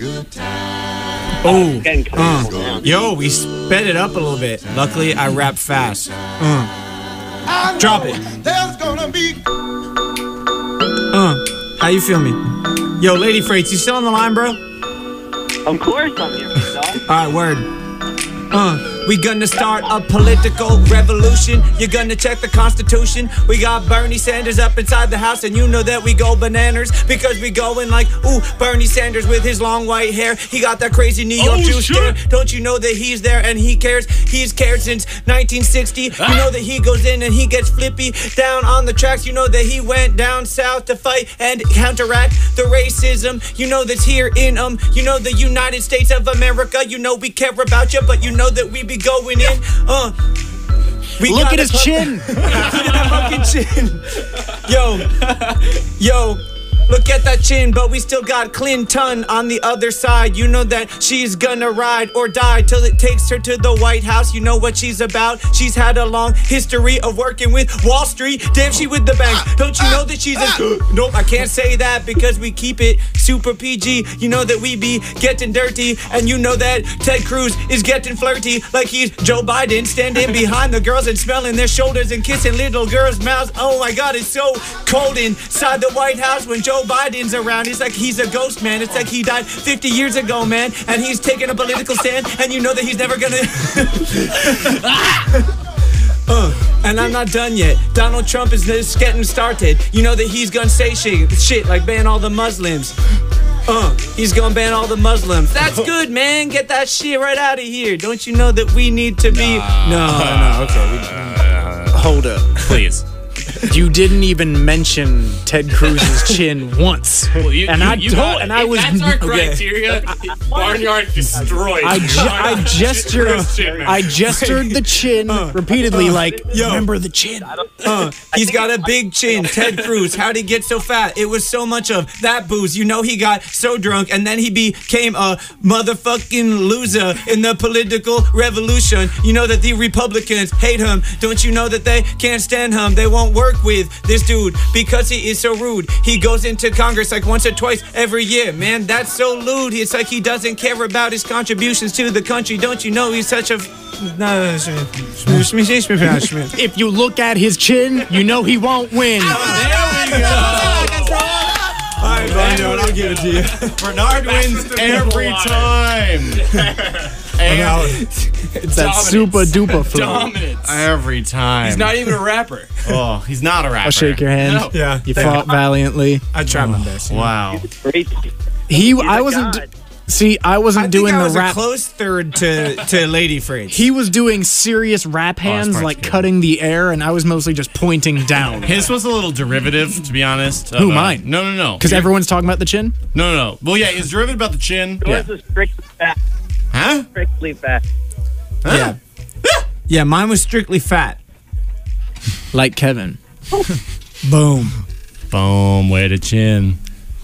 Oh, Getting uh, comfortable. yo, we sped it up a little bit. Luckily, I rap fast. Uh. Drop it. There's gonna be Uh, how you feel me? Yo, Lady Freights, you still on the line, bro? Of course I'm here, dog. All right, word. Uh, we gonna start a political revolution. You're gonna check the Constitution. We got Bernie Sanders up inside the house, and you know that we go bananas because we going like, ooh, Bernie Sanders with his long white hair. He got that crazy New York Oh, juice shit. there. Don't you know that he's there and he cares? He's cared since nineteen sixty. You know that he goes in and he gets flippy down on the tracks. You know that he went down south to fight and counteract the racism. You know that's here in um. You know the United States of America. You know we care about you, but you know that we be going in. Uh, we Look gotta at his put- chin. Look at that fucking chin. Yo, yo. Look at that chin, but we still got Clinton on the other side. You know that she's gonna ride or die till it takes her to the White House. You know what she's about. She's had a long history of working with Wall Street. Damn, she with the banks. Don't you know that she's a... Nope, I can't say that because we keep it super P G. You know that we be getting dirty. And you know that Ted Cruz is getting flirty like he's Joe Biden, standing behind the girls and smelling their shoulders and kissing little girls' mouths. Oh my God, it's so cold inside the White House when Joe Biden's around. It's like he's a ghost, man. It's like he died fifty years ago, man. And he's taking a political stand, and you know that he's never gonna... uh, and I'm not done yet. Donald Trump is just getting started. You know that he's gonna say shit, shit like ban all the Muslims. Uh, he's gonna ban all the Muslims. That's good, man. Get that shit right out of here. Don't you know that we need to be? No, no, okay. We, Hold up. Please. You didn't even mention Ted Cruz's chin once. Well, you, and you, I you told, got it. and I If was that's our okay. criteria. Barnyard destroyed. I, ge- I gestured, Cruz chin, man. I gestured the chin repeatedly, like yo. remember the chin. Uh, he's got a big chin. Ted Cruz. How'd he get so fat? It was so much of that booze. You know he got so drunk and then he became a motherfucking loser in the political revolution. You know that the Republicans hate him. Don't you know that they can't stand him? They won't work with this dude because he is so rude. He goes into Congress like once or twice every year. Man, that's so lewd. It's like he doesn't care about his contributions to the country. Don't you know he's such a... No, If you look at his chin, you know he won't win. All right, Barnyard, I'll give it to you. Bernard wins every time. It's that super duper flow. Dominance. Every time. He's not even a rapper. Oh, he's not a rapper. I'll shake your hand. No. Yeah, You fought valiantly. I tried my best. you know. Wow. Great. He, I wasn't. God. See, I wasn't I doing think I the was rap. a close third to, to Lady Fritz. He was doing serious rap hands, part's like good. cutting the air, and I was mostly just pointing down. His was a little derivative, to be honest. Who, of, uh, mine? No, no, no. Because everyone's talking about the chin. No, no, no. Well, yeah, it's derivative about the chin. Yours is strictly fat. Huh? Strictly fat. yeah. yeah, mine was strictly fat. Like Kevin. Boom. Boom, way to chin.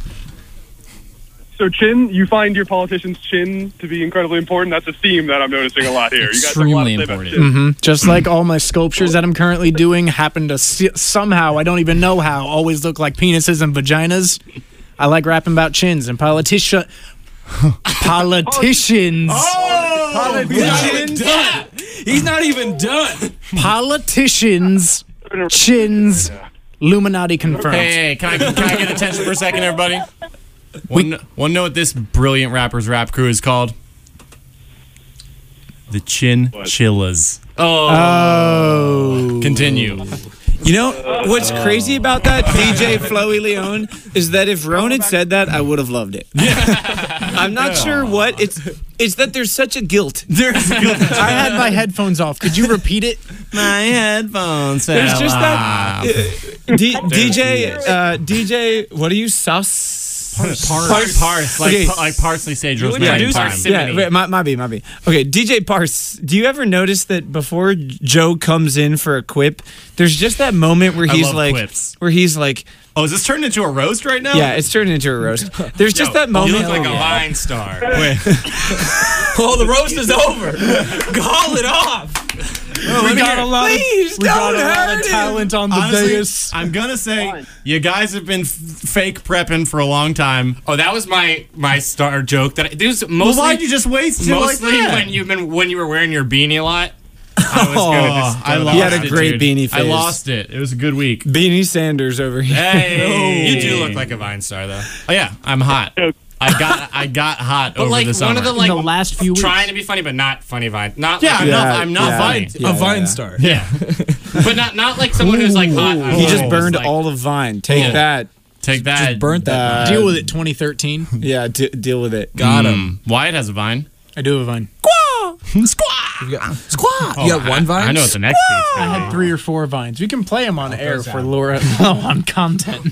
So chin, you find your politician's chin to be incredibly important. That's a theme that I'm noticing a lot here. You guys have a lot to Extremely say about important. chin. hmm Just like all my sculptures that I'm currently doing happen to see- somehow, I don't even know how, always look like penises and vaginas. I like rapping about chins and politician. Politicians. Politicians. He's not even done. Politicians. Chins. Illuminati confirmed. Hey, hey, can I, can I get attention for a second, everybody? One, one know what this brilliant rapper's rap crew is called? The Chinchillas. Oh. Continue. You know what's crazy about that, D J Floey Leone, is that if Ron had said that, I would have loved it. I'm not sure what it's. It's that there's such a guilt. There's I had my headphones off. Could you repeat it? my headphones. There's just that. that uh, D, DJ uh, D J. What are you sus? Parse, parse, like, Okay. like parsley, sage, You rosemary, introduced and thyme. Parsimony. Yeah, wait, might, might be, might be. Okay, D J Parse, do you ever notice that before Joe comes in for a quip, there's just that moment where I he's love like, quips. where he's like, Oh, is this turned into a roast right now? yeah, it's turned into a roast. There's just that You moment. look like a Vine star. Wait. Oh, the roast is over. Call it off. we got a lot Please of, we got don't a lot hurt of him. talent on the Honestly, dais. I'm gonna say you guys have been f- fake prepping for a long time. Oh, that was my my star joke. That I, this was mostly Well, why'd you just waste it like mostly that? when you've been when you were wearing your beanie a lot. I was Oh, gonna just I throw lost He had a that. it, great dude. beanie I face. lost it. It was a good week. Beanie Sanders over here. Hey, you do look like a Vine star though. Oh yeah, I'm hot. I got I got hot But over like the summer. one of the In like the last few weeks. trying to be funny, but not funny Vine. Not yeah, like, I'm Yeah, not. I'm not yeah. fine. Yeah, a Vine yeah. star. Yeah, but not not like someone who's like hot. on He just Vine. burned Like- all of Vine. Take Yeah. that. take that. Just burnt that. Uh, Deal with it, twenty thirteen. Yeah, d- deal with it. Got him. Wyatt has a vine. I do have a Vine. Squaw. You got, Squat. you got one Vine? I know what the next beat's I gonna had be. three or four Vines. We can play them on air for Laura on content.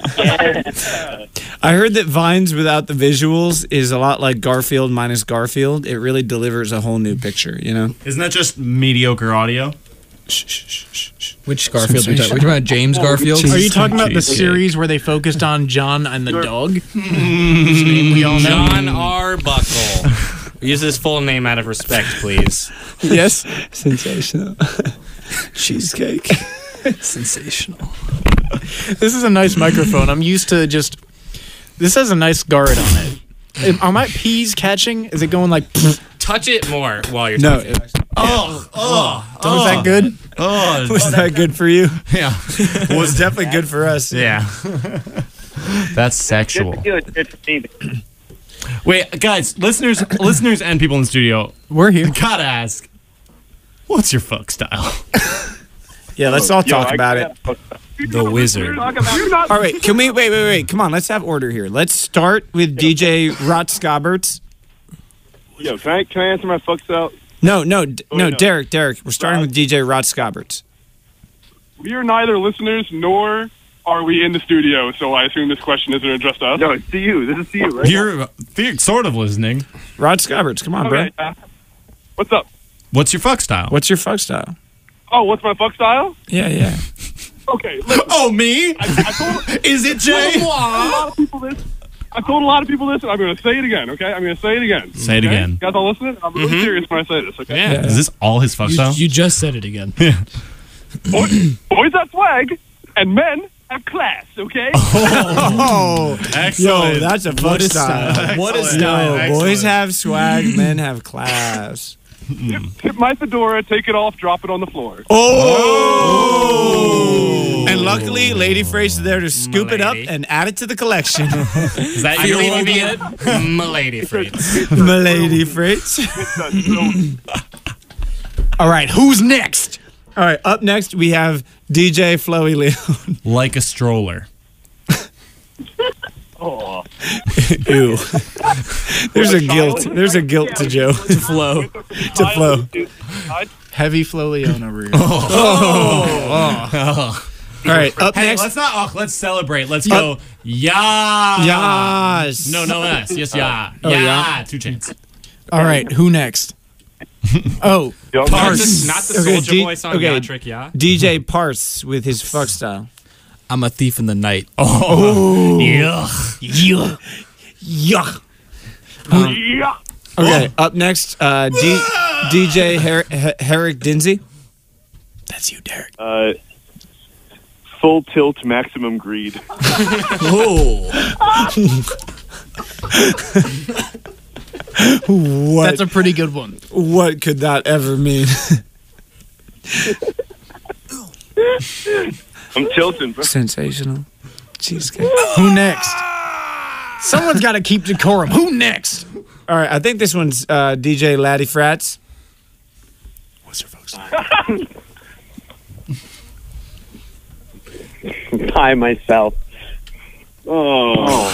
I heard that Vines without the visuals is a lot like Garfield minus Garfield. It really delivers a whole new picture, you know? Isn't that just mediocre audio? Which Garfield are we talking? Are we talking about James Garfield? Are you talking about the Cheesecake. series where they focused on John and the dog? Whose name we all know. John Arbuckle. Use his full name out of respect, please. Yes. Sensational. Cheesecake. Sensational. This is a nice microphone. I'm used to just. This has a nice guard on it. Am- Are my P's catching? Is it going like? Touch it more while you're No, talking. it, Oh, oh, Was that good? oh, was that good for you? yeah, Well, it's definitely good for us. yeah. That's Good sexual. for you. It's good for me. Wait, guys, listeners, listeners, and people in the studio, We're here. gotta ask, what's your fuck style? Yeah, let's all Yo, talk I- about I it. got- The wizard. You're not- All right, can we wait, wait, wait? Come on, let's have order here. Let's start with D J Rot Scobberts. Yo, can I can I answer my fuck style? No, no, d- Oh, no, no. Derek, Derek. We're starting with D J Rot Scobberts. We are neither listeners nor are we in the studio, so I assume this question isn't addressed to us. No, it's to you. This is to you, right? You're uh, th- sort of listening. Rod Scobberts, come on, bro. Okay, uh, what's up? What's your fuck style? What's your fuck style? Oh, what's my fuck style? Yeah, yeah. Okay, listen. Oh, me? I, I told, Is it Jay? a lot of people this. I told a lot of people this, and I'm going to say it again. Okay, I'm going to say it again. Say it okay? again. You guys all listening? I'm really serious when I say this. Okay. Yeah. Is this all his fuck You, style? you just said it again. Boys, boys have swag, and men have class. Okay. Oh, Excellent. yo, that's a fuck style. What is Excellent. Yo, Excellent. boys have swag, men have class. Tip my fedora, take it off, drop it on the floor. Oh! And luckily, Lady Freights is there to scoop it up Milady. and add it to the collection. Is that I your believe logo? it Milady Freights. Milady Freights. All right, who's next? All right, up next we have D J Floey Leon. Like a stroller. Oh. Ew. There's a guilt. There's a guilt to Joe. To Flow. To Flo. Heavy Flo Leon over here. All right, up Hey, next. let's not. Oh, let's celebrate. Let's go. Yeah. Yas. No, no S. Yes, yeah. Oh, yeah. yeah. Two chains. All right, who next? Oh, Not Parse. the, not the Okay, Soulja D- Boy song, okay. yeah, Trick, yeah. D J Parse with his fuck style. I'm a thief in the night. Oh. Yeah. Yuck. Yuck. Yeah. Okay, up next, uh, D- DJ Her- Her- Herrick Dinsey. that's you, Derek. Uh, full tilt, maximum greed. Oh. What? That's a pretty good one. What could that ever mean? I'm tilting, bro. Sensational. Cheesecake. Who next? Someone's got to keep decorum. Who next? All right, I think this one's uh, D J Laddie Frats. What's your folks? Hi, myself. Oh.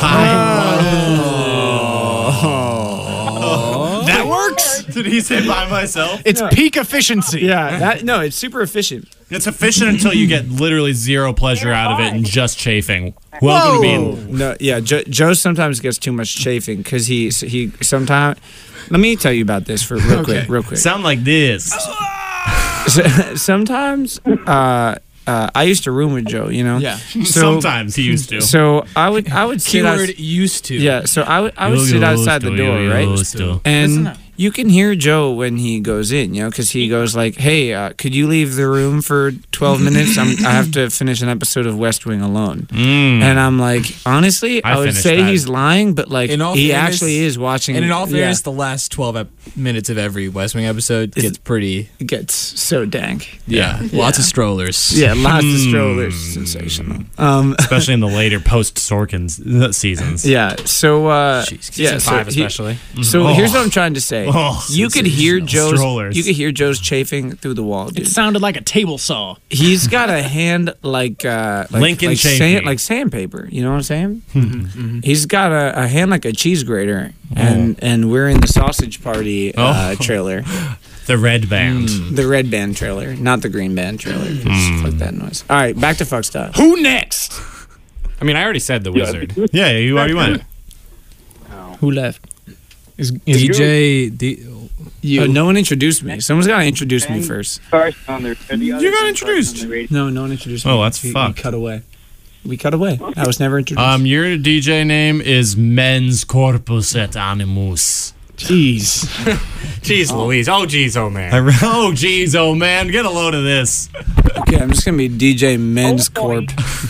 That works. Did he say by myself? It's peak efficiency. Yeah, that no, it's super efficient. It's efficient until you get literally zero pleasure out of it and just chafing. Welcome to being. No, yeah, Joe, Joe sometimes gets too much chafing because he he sometimes. Let me tell you about this for real quick, real quick. Sound like this. Sometimes, uh, uh, I used to room with Joe. You know. Yeah. So Sometimes he used to. so I would I would sit out, Keyword used to. yeah. So I would I would sit outside the door, right? And you can hear Joe when he goes in, you know, because he goes like, "Hey, uh, could you leave the room for twelve minutes? I'm, I have to finish an episode of West Wing alone." Mm. And I'm like, honestly, I, I would finished say that. he's lying, but like In all he fairness- actually is watching. And in all yeah, fairness, the last twelve ep- minutes of every West Wing episode gets pretty. it gets so dank. Yeah. Lots of strollers. Yeah, lots of Mm. strollers, sensational. Um, Especially in the later post Sorkin seasons. yeah. So uh, Jeez, yeah, Season so five, he- especially. So Oh. here's what I'm trying to say. Oh, you could hear Joe's Strollers. you could hear Joe's chafing through the wall, It dude. sounded like a table saw. He's got a hand like uh like, Lincoln like, Chafee. sand, like sandpaper. You know what I'm saying? He's got a, a hand like a cheese grater, and and we're in the Sausage Party uh, Oh. trailer, The red band. the red band trailer, not the green band trailer. 'cause Fuck that noise. All right, back to fuck style. Who next? I mean, I already said the wizard. Yeah, you already went. Who left? Is, is D J. D- Oh, no one introduced me. Someone's got to introduce me first. First on the, the You got introduced. No, no one introduced me. Oh, that's we, we fucked. cut away. We cut away. I was never introduced. Um, your D J name is Mens Corpus et Animus. Jeez. Jeez Louise. Oh, jeez, oh, I man. re- oh, jeez, oh man, get a load of this. okay, I'm just gonna be D J Men's Corp.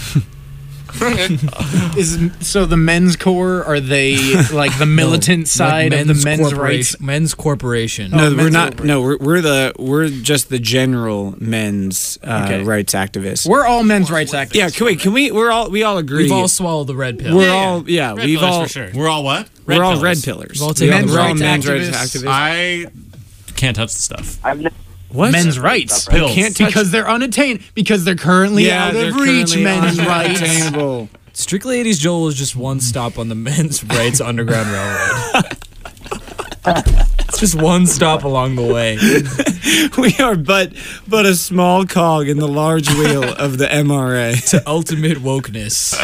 Is so the men's core, are they like the militant side like of the men's corporation- rights? Men's corporation. No, we're men's not. corporate. No, we're we're the we're just the general men's uh, Okay. rights activists. We're all men's rights activists. yeah, can we? Can we? We're all. We all agree. We've all swallowed the red pill. We're all. Yeah, Red we've pillars all. for sure. We're all what? We're all pillars. red pillars. We've all We taken all- the we're all rights men's activists. rights activists. I can't touch the stuff. I've never What? men's rights. Pills. You can't touch- because they're unattained. Because they're currently Yeah, out they're of reach. currently Men's rights. unattainable. Strictly eighties Joel is just one stop on the men's rights Underground Railroad. It's just one stop along the way. We are but but a small cog in the large wheel of the M R A. To ultimate wokeness.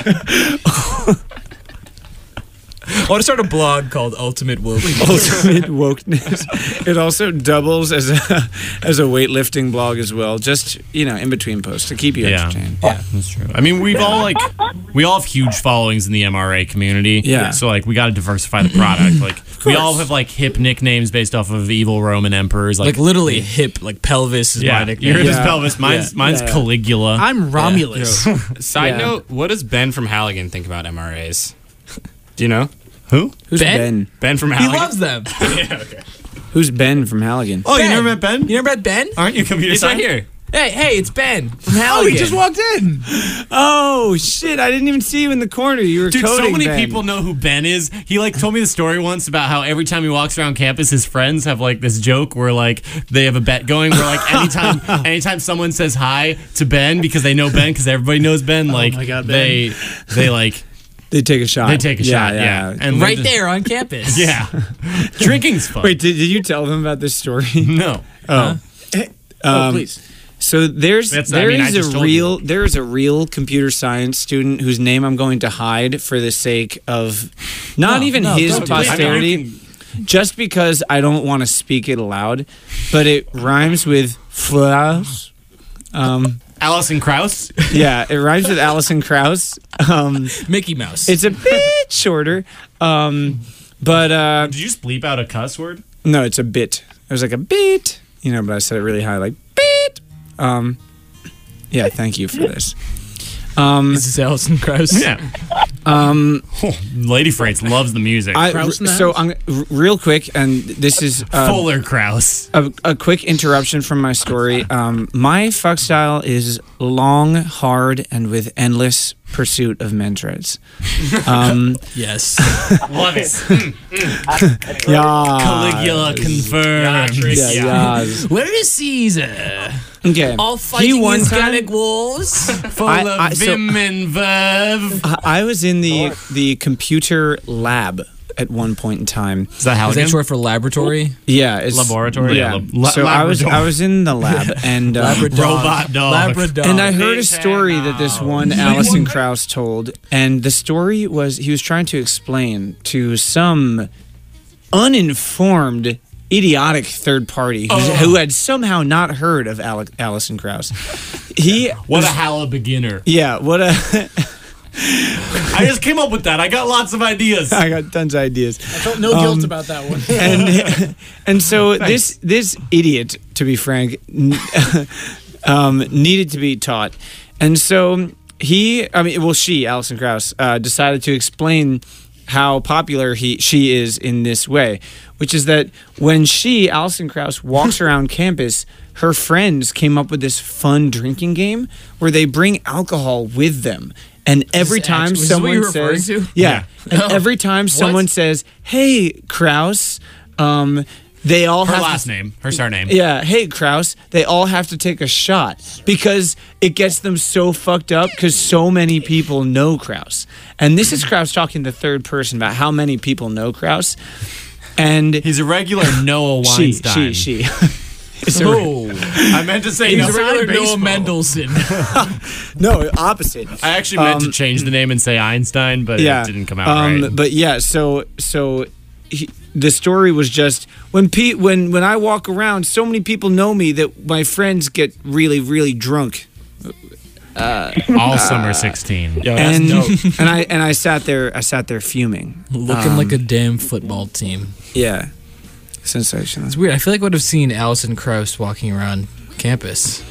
I want to start a blog called Ultimate Wokeness. Ultimate wokeness. It also doubles as a as a weightlifting blog as well. Just you know, in between posts to keep you Yeah. entertained. Yeah, that's true. I mean, we've all like we all have huge followings in the M R A community. Yeah. So like we got to diversify the product. Like we all have like hip nicknames based off of evil Roman emperors. Like, Like literally hip, like pelvis is yeah, my nickname. yours is Yeah. pelvis. Mine's Yeah. mine's Yeah, yeah. Caligula. I'm Romulus. Side Yeah. note: what does Ben from Halligan think about M R As? Do you know Who? Who's Ben? Ben? Ben from He Halligan? loves them. Who's Ben from Halligan? Oh, Ben. you never met Ben? You never met Ben? Aren't you computer He's right science? here. Hey, hey, it's Ben from Oh, Halligan. he just walked in. Oh shit! I didn't even see you in the corner. You were Dude, coding. so many Ben. people know who Ben is. He like told me the story once about how every time he walks around campus, his friends have like this joke where like they have a bet going where like anytime anytime someone says hi to Ben because they know Ben because everybody knows Ben, like my God, Ben. they they like They take a shot. they take a shot, yeah, and right they- there on campus. yeah. Drinking's fun. Wait, did, did you tell them about this story? no. Oh, Oh, Um, please. So there's That's- I there mean, I is just a told real there is a real computer science student whose name I'm going to hide for the sake of not No, even no, his don't do that. posterity, just because I don't want to speak it aloud, but it rhymes with Flaus. Um, Alison Krauss. yeah, it rhymes with Alison Krauss. Um, Mickey Mouse. it's a bit shorter, um, but uh, Did you just bleep out a cuss word? no, it's a bit. It was like a bit, you know, but I said it really high, like bit. Um, yeah, thank you for this. Um, This is Alison Krauss. Yeah. um, Lady Freights loves the music. I, Kraus in the so house? I'm r- real quick, and this is uh, Fuller Krauss. a, a quick interruption from my story. Um, my fuck style is long, hard, and with endless pursuit of men's rights. Um, Yes. Love it. yeah, Caligula confirmed. yeah, yeah. Where is Caesar? Okay. All He fighting one his time- Gallic wars? Full I- of I- so- vim and verve. I, I was in the the computer lab at one point in time. Is that how Is that short for laboratory? Yeah, it's Laboratory? Yeah. Yeah, la- so I was Labrador. I was in the lab and uh, Robot dog. Labrador. and I heard a Big story fan that this now. one Alison Krauss told, and the story was he was trying to explain to some uninformed, idiotic third party who's, who had somehow not heard of Alec, Alison Krauss. He What a hella beginner. yeah, what a I just came up with that. I got lots of ideas. I got tons of ideas. I felt no guilt about that one. and and so this this idiot, to be frank, n- um, needed to be taught, and so he, I mean, well, she, Alison Krauss, uh, decided to explain how popular he she is in this way, which is that when she, Alison Krauss, walks around campus, her friends came up with this fun drinking game where they bring alcohol with them. And every This time actu- is this what someone you're referring says, to? yeah, and Oh. every time someone says, "Hey, Krauss," um, they all Her have last to, name. Her surname. yeah, "Hey, Krauss," they all have to take a shot because it gets them so fucked up because so many people know Krauss. And this is Krauss talking the third person about how many people know Krauss. And He's a regular Noah she, Weinstein. she, she. It's a- Oh. I meant to say He's no. a regular Noah baseball. Mendelsohn. no, opposite. I actually meant to Um, change the name and say Einstein, but yeah, it didn't come out um, right. But yeah, so so he, the story was just when Pete when when I walk around, so many people know me that my friends get really really drunk, All summer sixteen. and and I and I sat there I sat there fuming, Looking like a damn football team. yeah, sensational. It's weird. I feel like I would have seen Alison Krauss walking around campus.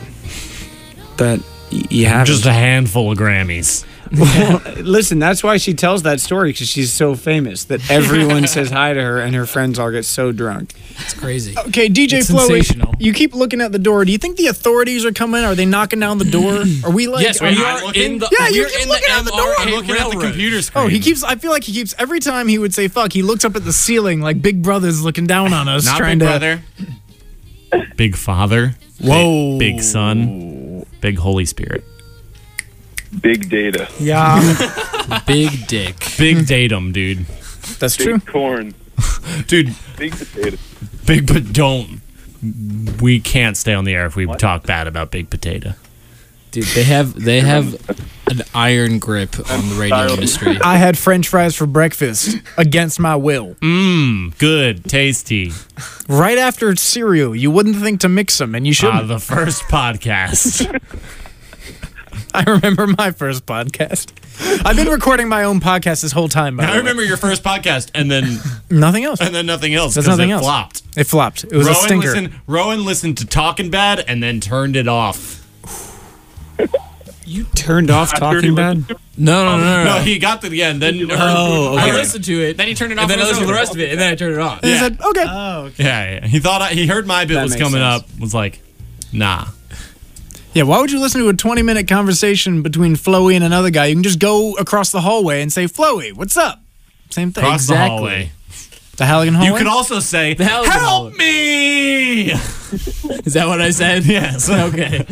But y- you have Just a handful of Grammys. Well, listen, that's why she tells that story because she's so famous that everyone says hi to her and her friends all get so drunk. It's crazy. Okay, D J It's Flowy, sensational. you keep looking at the door. Do you think the authorities are coming? Are they knocking down the door? Are we like? Yes, are we you- are in the. Yeah, you we're keep in looking the at the door. M R A I'm looking at the Railroad. computer screen. Oh, he keeps. I feel like he keeps every time he would say "fuck." He looks up at the ceiling like Big Brother's looking down on us, Not trying Big to. Brother. Big Father. Whoa. Big, big Son. Big Holy Spirit. Big data. Yeah. Big dick. Big datum, dude. That's Big true. corn. Dude, Big potato. big but don't. We can't stay on the air if we talk bad about Big Potato. Dude, they have they have an iron grip on the radio industry. I had French fries for breakfast against my will. Mmm, good, tasty. Right after cereal, you wouldn't think to mix them, and you Ah, shouldn't. the first podcast. I remember my first podcast. I've been recording my own podcast this whole time. By the I way. remember your first podcast, and then nothing else. and then nothing else. There's 'cause nothing it else. Flopped. It flopped. It was Rowan a stinker. listened. Rowan listened to Talking Bad and then turned it off. You turned off Talking Bad? No, no, no, no. No, he got to the end. Then Oh, I I heard- listened to it. Then he turned it off and then I when it was listened to the over. rest of it, and then I turned it off. And I Yeah. said, okay. Oh, okay. Yeah, yeah, he thought I, he heard my bit That was makes coming sense. up. Was like, nah. Yeah, why would you listen to a twenty minute conversation between Floey and another guy? You can just go across the hallway and say, Floey, what's up? Same thing. Cross the Exactly. hallway. The Halligan hallway? You could also say, The Halligan "Help hallway." me!" Is that what I said? Yes. Okay.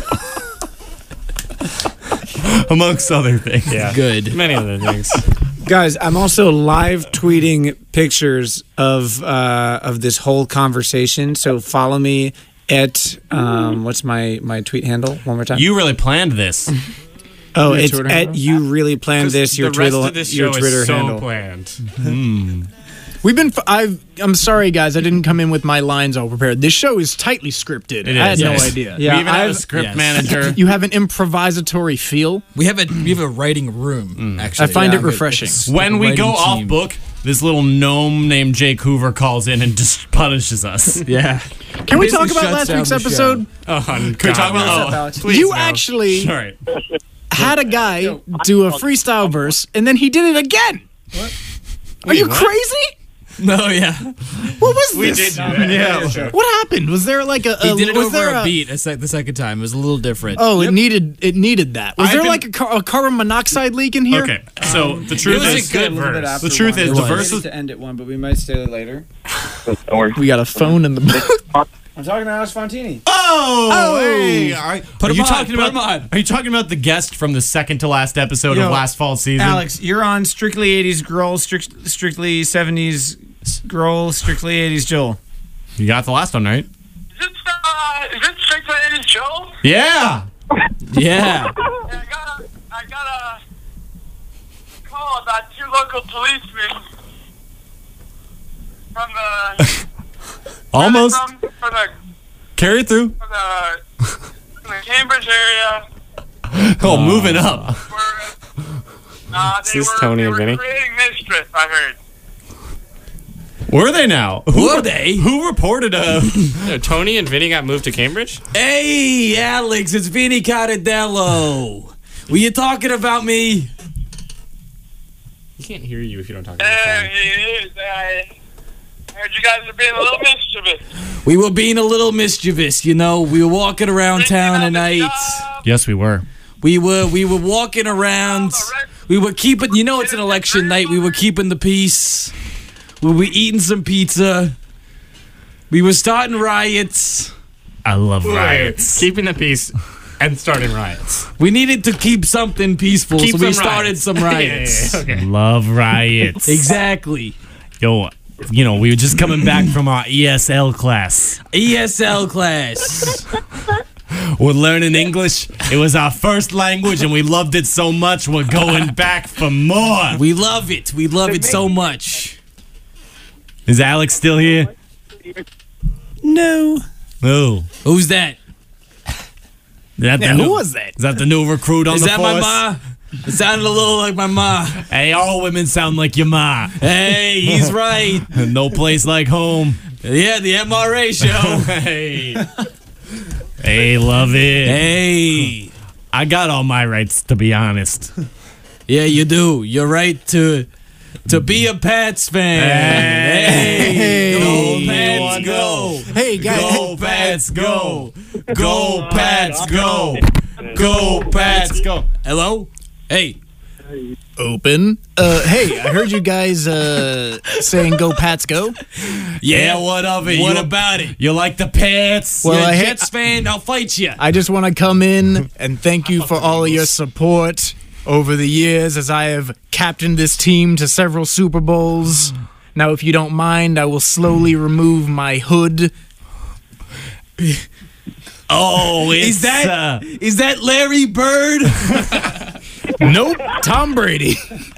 Amongst other things. Yeah. Good. Many other things. Guys, I'm also live tweeting pictures of uh, of this whole conversation. So follow me at um, what's my, my tweet handle? One more time. You really planned this. oh, Your it's Twitter at handle? you really planned this. Your the rest Twitter of this your show Twitter is so handle. planned. We've been. f- I've. I'm sorry, guys. I didn't come in with my lines all prepared. This show is tightly scripted. It I had is, no yes. idea. Yeah, we even have a I've- script yes. manager. You have an improvisatory feel. We have a we have a writing room. Actually, I find Yeah, it good. refreshing. It's When a we go writing off team. book, this little gnome named Jake Hoover calls in and just punishes us. Yeah. Can we Basically talk about shuts last down week's the episode? Oh, Can we talk about? What's up, Oh, Alex? please, You no. actually All right. had a guy do a freestyle verse, and then he did it again. What? Are you what? crazy? No, yeah. What was We this? did do that. Yeah. What happened? Was there like a? He a did it was over there a, beat a sec- the second time. It was a little different. Oh, it needed it needed that. Was I've there been- like a, car- a carbon monoxide leak in here? Okay, so the truth was a is, good the truth is, It the was. verse is to end at one, but we might stay later. Don't worry. We got a phone in the booth. I'm talking about Alex Fontini. Oh, Oh. hey, are, Put are him you on, talking put about? him on. Are you talking about the guest from the second to last episode Yo, of last fall season? Alex, you're on Strictly eighties Girl, strict, Strictly seventies Girl, Strictly eighties Joel. You got the last one right. Is this, uh, is this Strictly eighties Joe? Yeah. Yeah. Yeah, I got a, I got a call about two local policemen from the Almost. from, from the Carry it through. from the, from the Cambridge area. Oh, moving up. Were, uh, they this were, Tony they and were Vinny? creating mischief, I heard. Were they now? Who Were they? Who reported a? No, Tony and Vinny got moved to Cambridge? Hey, Alex, it's Vinny Cardello. Were you talking about me? He can't hear you if you don't talk on the Uh, phone. it is, I heard you guys are being a little mischievous. We were being a little mischievous, you know. We were walking around town at night. Yes, we were. We were we were walking around. We were keeping. You know, it's an election night. We were keeping the peace. We were eating some pizza. We were starting riots. I love Riots. Keeping the peace and starting riots. We needed to keep something peaceful, Keep so we some started riots. some Yeah, yeah, riots. yeah, okay. Love riots. Exactly. Yo, you know, we were just coming back from our E S L class. E S L class. We're learning English. It was our first language, and we loved it so much. We're going back for more. We love it. We love it so much. Is Alex still here? No. Oh, Who's that? is that the Yeah, new, who was that? Is that the new recruit on Is the that force? my ma? It sounded a little like my ma. Hey, all women sound like your ma. Hey, he's right. No place like home. Yeah, the M R A show. Hey. Hey, love it. Hey. I got all my rights, to be honest. Yeah, you do. You're right to to be a Pats fan. Hey. Hey. Go Hey. Pats, go. Hey guys, Go, Pats, go. Go, Pats, go. Go, Pats, go. Hello? Hey. Open. Uh, hey, I heard you guys uh, saying "Go Pats, go." Yeah, what of it? What You- about it? You like the pants? Well, You're I a ha- Jets fan, I'll fight you. I just want to come in and thank you for all of your support over the years as I have captained this team to several Super Bowls. Now, if you don't mind, I will slowly remove my hood. Oh, it's, Is that uh, is that Larry Bird? Nope, Tom Brady.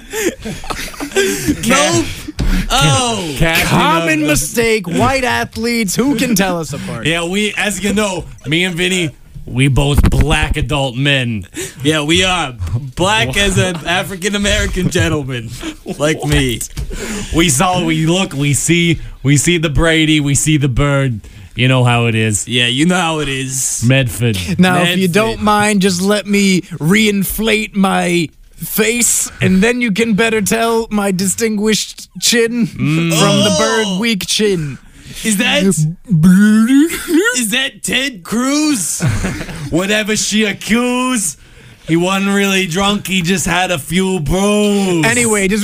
Nope. Oh, casting Common of- mistake. White athletes. Who can tell us apart? Yeah, we, as you know, me and Vinny, we both black adult men. yeah, we are black as an African American gentleman like me. We saw, we look, we see, we see the Brady, we see the Bird. You know how it is. Yeah, you know how it is. Medford. Now, if you Medford. don't mind, just let me reinflate my face, and then you can better tell my distinguished chin from the bird weak chin. Is that is that Ted Cruz? Whatever she accused, he wasn't really drunk. He just had a few brews. Anyway, just